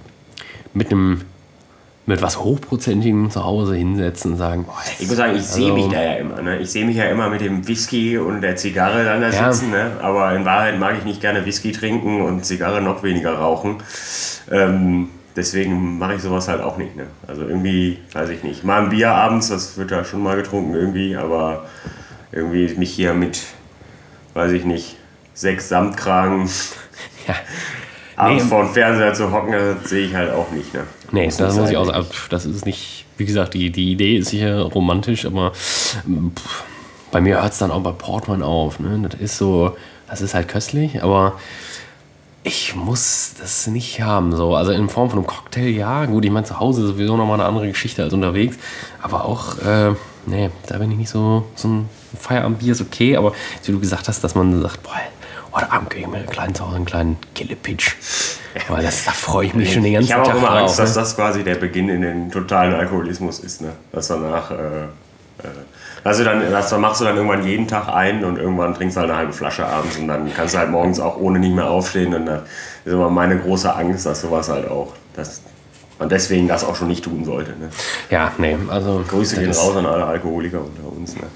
mit einem mit was Hochprozentigem zu Hause hinsetzen und sagen, boah, ich muss sagen, ich sehe mich da ja immer. Ne? Ich sehe mich ja immer mit dem Whisky und der Zigarre dann da Ja. sitzen. Ne? Aber in Wahrheit mag ich nicht gerne Whisky trinken und Zigarre noch weniger rauchen. Ähm, deswegen mache ich sowas halt auch nicht. Ne? Also irgendwie, weiß ich nicht. Mal ein Bier abends, das wird ja schon mal getrunken irgendwie. Aber irgendwie mich hier mit, weiß ich nicht, sechs Samtkragen ja. abends Nee. vor dem Fernseher zu hocken, das sehe ich halt auch nicht. Ne? Nee, Muss das nicht muss ich sein, auch denke sagen. Das ist nicht, wie gesagt, die, die Idee ist sicher romantisch, aber pff, bei mir hört es dann auch bei Portwein auf. Ne? Das ist so, das ist halt köstlich, aber ich muss das nicht haben. So. Also in Form von einem Cocktail, ja, gut, ich meine, zu Hause ist sowieso nochmal eine andere Geschichte als unterwegs, aber auch, äh, nee, da bin ich nicht so, so ein Feierabendbier ist okay, aber wie du gesagt hast, dass man sagt, boah, heute Abend kriege ich mir einen kleinen zu Hause, einen kleinen Killepitch. Weil das, da freue ich mich schon den ganzen Ich habe auch Tag immer drauf. Angst, dass Ne? das quasi der Beginn in den totalen Alkoholismus ist. Ne? Dass danach, äh, äh, also dann, das machst du dann irgendwann jeden Tag ein und irgendwann trinkst du halt eine halbe Flasche abends und dann kannst du halt morgens auch ohne nicht mehr aufstehen. Und das ist immer meine große Angst, dass sowas halt auch, dass man deswegen das auch schon nicht tun sollte. Ne? Ja, nee, also. Grüße das gehen ist- raus an alle Alkoholiker unter uns. Ne?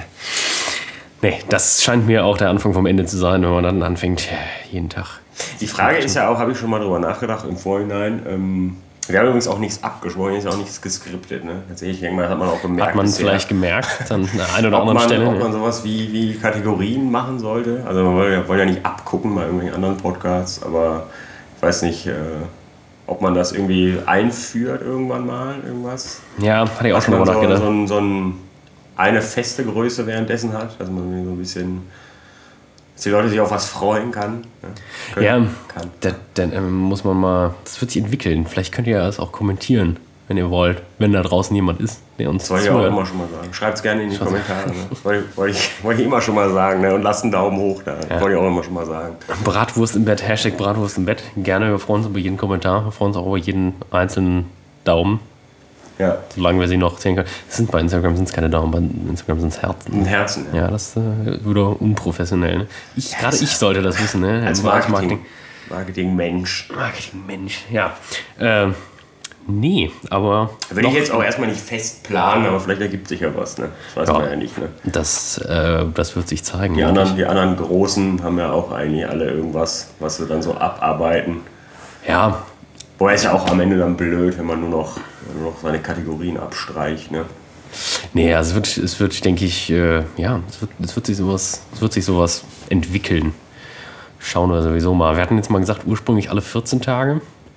Nee, das scheint mir auch der Anfang vom Ende zu sein, wenn man dann anfängt, jeden Tag. Die Frage ist ja auch, habe ich schon mal drüber nachgedacht im Vorhinein, ähm, wir haben übrigens auch nichts abgesprochen, ist auch nichts geskriptet. Ne? Tatsächlich, irgendwann hat man auch gemerkt, Hat man bisher, vielleicht gemerkt, an einer ein oder ob anderen man, Stelle. ob man sowas wie, wie Kategorien machen sollte. Also wir wollen ja, wollen ja nicht abgucken bei irgendwelchen anderen Podcasts, aber ich weiß nicht, äh, ob man das irgendwie einführt irgendwann mal, irgendwas. Ja, hatte ich auch Dass schon man mal so, nachgedacht. so, ein, so ein, eine feste Größe währenddessen hat, dass man so ein bisschen, dass die Leute sich auf was freuen kann. Ne? Können, Ja, kann. da- dann ähm, muss man mal, das wird sich entwickeln. Vielleicht könnt ihr das auch kommentieren, wenn ihr wollt, wenn da draußen jemand ist, der uns Das wollte ich auch zuhört. immer schon mal sagen. Schreibt es gerne in die Kommentare. Ne? Das wollte, ich- wollte, ich, wollte ich immer schon mal sagen. Ne? Und lasst einen Daumen hoch da. Das wollte ich auch immer schon mal sagen. Bratwurst im Bett, Hashtag Bratwurst im Bett. Gerne, wir freuen uns über jeden Kommentar, wir freuen uns auch über jeden einzelnen Daumen, Ja, solange wir sie noch sehen können. Das sind bei Instagram sind es keine Daumen, bei Instagram sind es Herzen. ein Herzen. Ja. Ja, das ist äh, wieder unprofessionell. Ne? Ich, gerade ich sollte das wissen, ne? Als Im Marketing, Marketing-Mensch. Marketing-Mensch, ja. Ähm, nee, aber Würde ich jetzt auch erstmal nicht fest planen, aber vielleicht ergibt sich ja was. Ne? Das weiß Ja. man ja nicht. Ne? das, äh, das wird sich zeigen. Die, denke anderen, die anderen Großen haben ja auch eigentlich alle irgendwas, was sie dann so abarbeiten. ich. Ja, Wobei ist ja auch am Ende dann blöd, wenn man nur noch, nur noch seine Kategorien abstreicht. Ne? nee, also es wird, es wird, denke ich, äh, ja, es wird, es wird sich sowas, es wird sich sowas entwickeln. Schauen wir sowieso mal. Wir hatten jetzt mal gesagt, ursprünglich alle vierzehn Tage.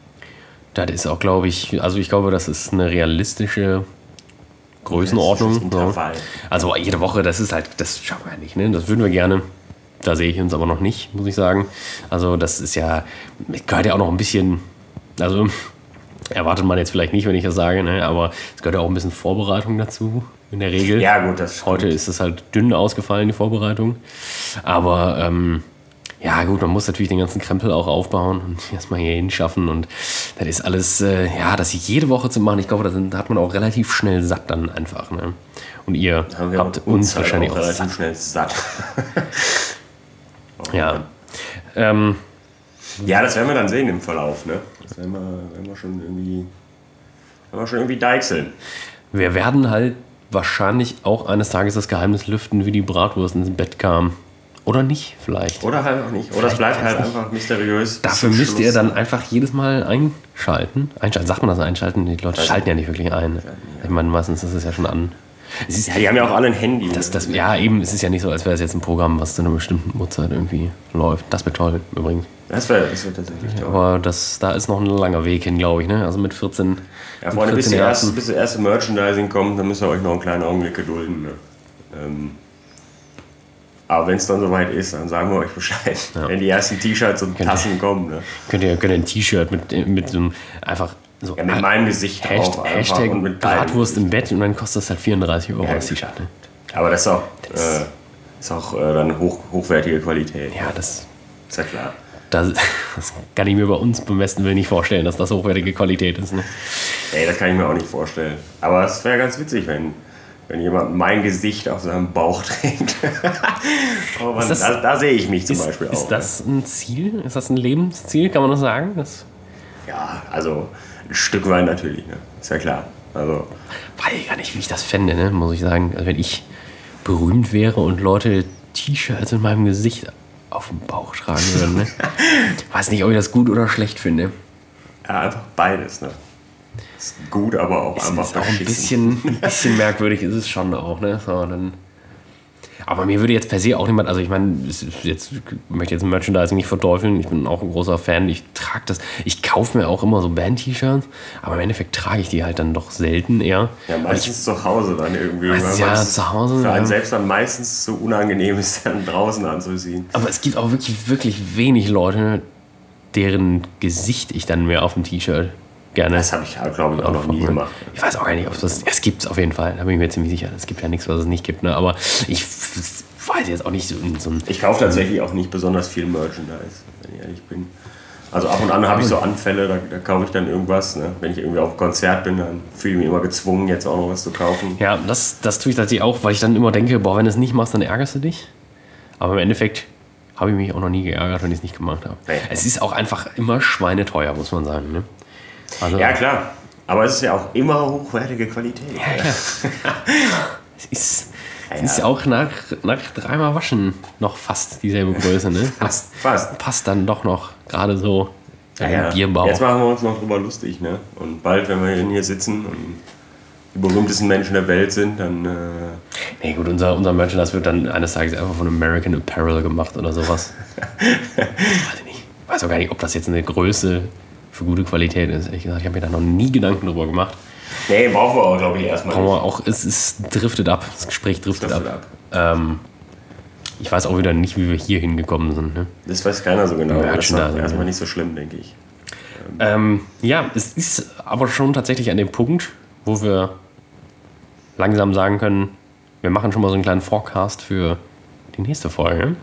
Das ist auch, glaube ich, also ich glaube, das ist eine realistische Größenordnung. Realistisches So. Intervall. Also jede Woche, das ist halt, das schaffen wir nicht, ne? Das würden wir gerne. Da sehe ich uns aber noch nicht, muss ich sagen. Also das ist ja, gehört ja auch noch ein bisschen, also erwartet man jetzt vielleicht nicht, wenn ich das sage, ne? Aber es gehört ja auch ein bisschen Vorbereitung dazu, in der Regel. Ja gut, das stimmt. Heute ist es halt dünn ausgefallen, die Vorbereitung. Aber ähm, ja gut, man muss natürlich den ganzen Krempel auch aufbauen und erstmal hier hinschaffen. Und das ist alles, äh, ja, das jede Woche zu machen, ich glaube, da sind- da hat man auch relativ schnell satt dann einfach. Ne? Und ihr haben wir habt uns uns halt wahrscheinlich auch auch relativ satt. schnell satt. Ja. Ähm, ja, das werden wir dann sehen im Verlauf, ne? Das werden wir, werden wir schon irgendwie, werden wir schon irgendwie deichseln. Wir werden halt wahrscheinlich auch eines Tages das Geheimnis lüften, wie die Bratwurst ins Bett kam. Oder nicht, vielleicht. Oder halt auch nicht. Oder es bleibt halt einfach mysteriös. Dafür müsst ihr dann einfach jedes Mal einschalten. Einschalten, sagt man das einschalten? Die Leute schalten ja nicht wirklich ein. Ich meine, meistens ist es ja schon an. Es ist, ja, die haben ja auch alle ein Handy. Das, das, ja, eben, es ist ja nicht so, als wäre es jetzt ein Programm, was zu einer bestimmten Uhrzeit irgendwie läuft. Das wäre toll, übrigens. Das wäre das wär tatsächlich toll. Aber das, da ist noch ein langer Weg hin, glaube ich. Ne? Also mit vierzehn. Ja, Freunde, bis, die erste, bis das erste Merchandising kommt, dann müsst ihr euch noch einen kleinen Augenblick gedulden. Ne? Ähm, aber wenn es dann soweit ist, dann sagen wir euch Bescheid. Ja. Wenn die ersten T-Shirts und könnt Tassen ihr, kommen. Ne? Könnt ihr, könnt ihr ein T-Shirt mit, mit so einem einfach. So ja, mit meinem Gesicht Hashtag, drauf. Hashtag und mit Bratwurst im Bett und dann kostet das halt vierunddreißig Euro ja, das T-Shirt. Ne? Aber das ist auch, das äh, ist auch äh, dann hoch, hochwertige Qualität. Ja, das ist ja klar. Das, das kann ich mir bei uns beim besten Willen nicht vorstellen, dass das hochwertige Qualität ist. Ne? Ey, das kann ich mir auch nicht vorstellen. Aber es wäre ganz witzig, wenn, wenn jemand mein Gesicht auf seinem Bauch trägt. oh Mann, das, da, da sehe ich mich zum ist, Beispiel auch. Ist das ein Ziel? Ist das ein Lebensziel? Kann man das sagen? Das ja, also ein Stück weit natürlich. Ne? Ist ja klar. Also, weiß ich gar nicht, wie ich das fände, ne? Muss ich sagen. Also wenn ich berühmt wäre und Leute T-Shirts in meinem Gesicht auf dem Bauch tragen würden. Ne? Weiß nicht, ob ich das gut oder schlecht finde. Ja, einfach beides. Ne? Ist gut, aber auch ist, einfach ist auch ein bisschen, ein bisschen merkwürdig ist es schon auch. Ne? So, dann aber mir würde jetzt per se auch niemand, also ich meine, jetzt ich möchte jetzt Merchandising nicht verteufeln, ich bin auch ein großer Fan, ich trage das, ich kaufe mir auch immer so Band-T-Shirts, aber im Endeffekt trage ich die halt dann doch selten eher. Ja, meistens zu Hause dann irgendwie. Meistens, ja, zu Hause. Für einen ja. selbst dann meistens so unangenehm ist, dann draußen anzusehen. Aber es gibt auch wirklich, wirklich wenig Leute, deren Gesicht ich dann mehr auf dem T-Shirt gerne. Das habe ich, glaube ich, auch noch nie gemacht. Ich weiß auch gar nicht, ob es das. Es gibt es auf jeden Fall, da bin ich mir ziemlich sicher. Es gibt ja nichts, was es nicht gibt. Ne? Aber ich weiß jetzt auch nicht so, so ein. Ich kaufe tatsächlich auch nicht besonders viel Merchandise, wenn ich ehrlich bin. Also ab und an habe ich so Anfälle, da, da kaufe ich dann irgendwas. Ne? Wenn ich irgendwie auf einem Konzert bin, dann fühle ich mich immer gezwungen, jetzt auch noch was zu kaufen. Ja, das, das tue ich tatsächlich auch, weil ich dann immer denke, boah, wenn du es nicht machst, dann ärgerst du dich. Aber im Endeffekt habe ich mich auch noch nie geärgert, wenn ich es nicht gemacht habe. Nee. Es ist auch einfach immer schweineteuer, muss man sagen. Ne? Also, ja, klar. Aber es ist ja auch immer hochwertige Qualität. Ja, klar. es ist, es ja. ist ja auch nach, nach dreimal Waschen noch fast dieselbe Größe. Ne? Fast, fast. Passt dann doch noch gerade so ja, ja. Bierbauch. Jetzt machen wir uns noch drüber lustig. Ne? Und bald, wenn wir hier sitzen und die berühmtesten Menschen der Welt sind, dann... Äh nee, gut, unser, unser Merchandise wird dann eines Tages einfach von American Apparel gemacht oder sowas. Weiß ich nicht. Ich weiß auch gar nicht, ob das jetzt eine Größe für gute Qualität ist. Ehrlich gesagt, ich habe mir da noch nie Gedanken drüber gemacht. Nee, brauchen wir auch, glaube ich, erstmal nicht. Auch, es ist driftet ab. Das Gespräch driftet, driftet ab. ab. Ähm, ich weiß auch wieder nicht, wie wir hier hingekommen sind. Ne? Das weiß keiner so genau. Das ist erstmal nicht so schlimm, denke ich. Ähm, ja, es ist aber schon tatsächlich an dem Punkt, wo wir langsam sagen können, wir machen schon mal so einen kleinen Forecast für die nächste Folge.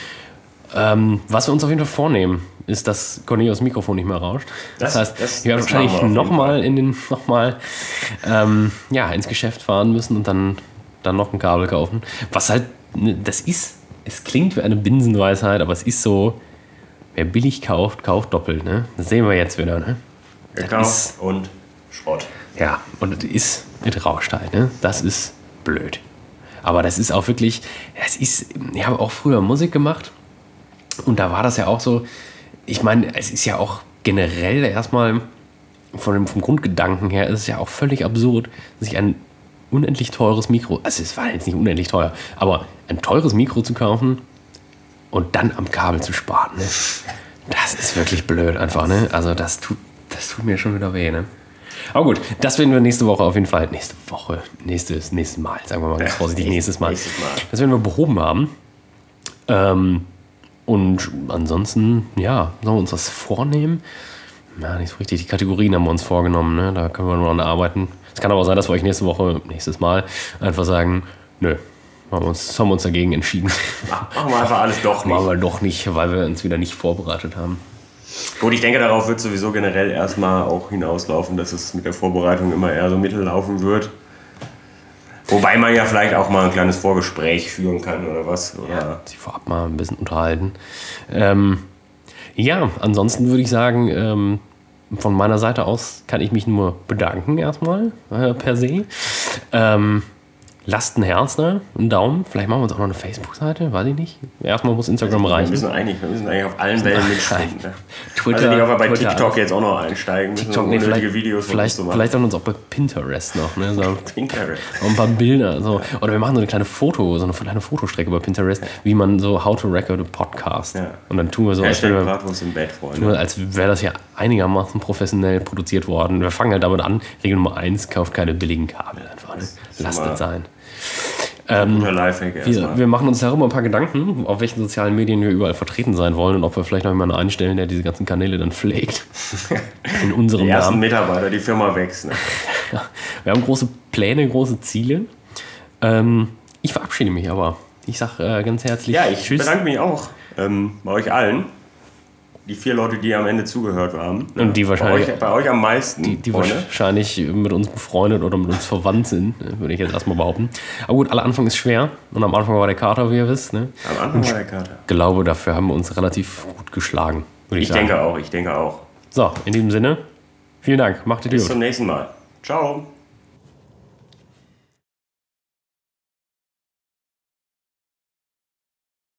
Ähm, was wir uns auf jeden Fall vornehmen, ist, dass Cornelius Mikrofon nicht mehr rauscht. Das, das heißt, das, wir werden wahrscheinlich nochmal in den noch mal, ähm, ja, ins Geschäft fahren müssen und dann, dann noch ein Kabel kaufen. Was halt, das ist, es klingt wie eine Binsenweisheit, aber es ist so, wer billig kauft, kauft doppelt. Ne? Das sehen wir jetzt wieder. Ne? Gekauft und Schrott. Ja, und es ist mit rauscht halt. Ne? Das ist blöd. Aber das ist auch wirklich, es ist, ich habe auch früher Musik gemacht und da war das ja auch so, ich meine, es ist ja auch generell erstmal von dem, vom Grundgedanken her, ist es ja auch völlig absurd, sich ein unendlich teures Mikro, also es war jetzt nicht unendlich teuer, aber ein teures Mikro zu kaufen und dann am Kabel zu sparen. Ne? Das ist wirklich blöd einfach. Ne? Also das tut, das tut mir schon wieder weh. Ne? Aber gut, das werden wir nächste Woche auf jeden Fall, nächste Woche, nächstes, nächstes Mal, sagen wir mal ganz vorsichtig, ja, nächstes, Mal. nächstes Mal. Das werden wir behoben haben. Ähm, und ansonsten, ja, sollen wir uns was vornehmen? Ja, nicht so richtig. Die Kategorien haben wir uns vorgenommen, ne? Da können wir noch an arbeiten. Es kann aber sein, dass wir euch nächste Woche, nächstes Mal einfach sagen, nö, haben wir uns, haben wir uns dagegen entschieden. Machen wir einfach alles doch nicht. Machen wir doch nicht, weil wir uns wieder nicht vorbereitet haben. Gut, ich denke, darauf wird sowieso generell erstmal auch hinauslaufen, dass es mit der Vorbereitung immer eher so mittellaufen wird. Wobei man ja vielleicht auch mal ein kleines Vorgespräch führen kann oder was. Oder? Ja, sich vorab mal ein bisschen unterhalten. Ähm, ja, ansonsten würde ich sagen, ähm, von meiner Seite aus kann ich mich nur bedanken erstmal äh, per se. Ähm, lasst ein Herz da, einen Daumen. Vielleicht machen wir uns auch noch eine Facebook-Seite, weiß ich nicht. Erstmal muss Instagram wir reichen. müssen eigentlich, wir müssen eigentlich auf allen Wellen mitschwimmen. Ne? Twitter, also nicht, ob wir bei Twitter TikTok alles. jetzt auch noch einsteigen müssen, TikTok, um nee, unnötige vielleicht, Videos vielleicht, zu machen. vielleicht auch uns auch bei Pinterest noch. Ne? So, Pinterest. auch ein paar Bilder. So. Oder wir machen so eine kleine Foto, so eine kleine Fotostrecke bei Pinterest, wie man so How to Record a Podcast. Ja. Und dann tun wir so, als, Hashtag wäre, Bratwurst im Bett, Freunde. tun wir, als wäre das ja einigermaßen professionell produziert worden. Wir fangen halt damit an, Regel Nummer eins, kauft keine billigen Kabel einfach. Ne? Lasst es sein. Ähm, Lifehack wir, erstmal. wir machen uns darüber ein paar Gedanken, auf welchen sozialen Medien wir überall vertreten sein wollen und ob wir vielleicht noch jemanden einstellen, der diese ganzen Kanäle dann pflegt. In unserem Die ersten Namen. Mitarbeiter, die Firma wächst. Ne? Ja, wir haben große Pläne, große Ziele. Ähm, ich verabschiede mich aber. Ich sage äh, ganz herzlich Ja, ich Tschüss. bedanke mich auch ähm, bei euch allen. Die vier Leute, die am Ende zugehört haben. Und die wahrscheinlich- Bei euch, bei euch am meisten. Die, die Freunde. wahrscheinlich mit uns befreundet oder mit uns verwandt sind, würde ich jetzt erstmal behaupten. Aber gut, aller Anfang ist schwer. Und am Anfang war der Kater, wie ihr wisst. Ne? Am Anfang war der Kater. Ich glaube, dafür haben wir uns relativ gut geschlagen, würde ich, Ich sagen. denke auch, ich denke auch. So, in diesem Sinne, vielen Dank. Macht es Bis gut. zum nächsten Mal. Ciao.